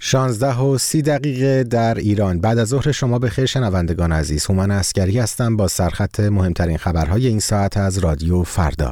16:30 در ایران. بعد از ظهر شما بخیر شنوندگان عزیز. هومن عسکری هستم با سرخط مهمترین خبرهای این ساعت از رادیو فردا.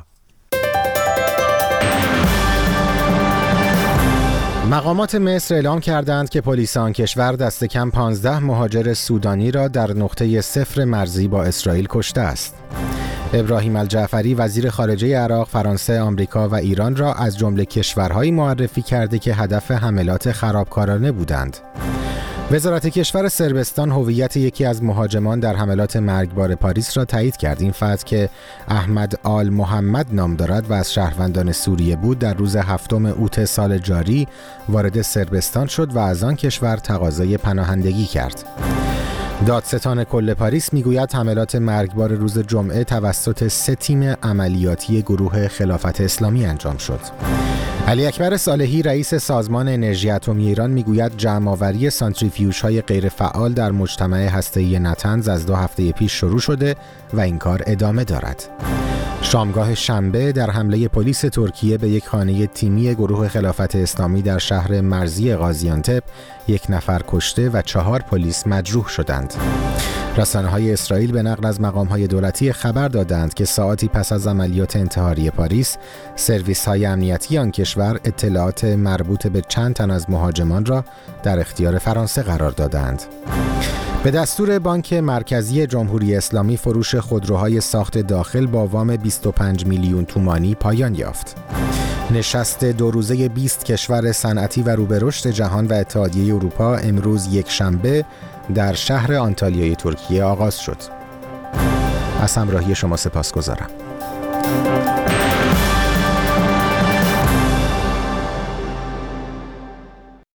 مقامات مصر اعلام کردند که پلیس آن کشور دست کم 15 مهاجر سودانی را در نقطه صفر مرزی با اسرائیل کشته است. ابراهیم الجعفری وزیر خارجه عراق فرانسه، آمریکا و ایران را از جمله کشورهایی معرفی کرده که هدف حملات خرابکارانه بودند. وزارت کشور صربستان هویت یکی از مهاجمان در حملات مرگبار پاریس را تایید کرد. این فرد که احمد آل محمد نام دارد و از شهروندان سوریه بود، در روز 7 اوت سال جاری وارد صربستان شد و از آن کشور تقاضای پناهندگی کرد. دادستان کل پاریس میگوید حملات مرگبار روز جمعه توسط 3 تیم عملیاتی گروه خلافت اسلامی انجام شد. علی اکبر صالحی رئیس سازمان انرژی اتمی ایران میگوید جمع‌آوری سانتریفیوژهای غیرفعال در مجتمع هسته‌ای نطنز از 2 هفته پیش شروع شده و این کار ادامه دارد. شامگاه شنبه در حمله پلیس ترکیه به یک خانه تیمی گروه خلافت اسلامی در شهر مرزی غازیانتپ 1 نفر کشته و 4 پلیس مجروح شدند. رسانه‌های اسرائیل به نقل از مقام‌های دولتی خبر دادند که ساعاتی پس از عملیات انتحاری پاریس، سرویس‌های امنیتی آن کشور اطلاعات مربوط به چند تن از مهاجمان را در اختیار فرانسه قرار دادند. به دستور بانک مرکزی جمهوری اسلامی فروش خودروهای ساخت داخل با وام 25 میلیون تومانی پایان یافت. نشست 2 روزه 20 کشور صنعتی و روبرشت جهان و اتحادیه اروپا امروز یکشنبه در شهر آنتالیای ترکیه آغاز شد. از همراهی شما سپاسگزارم.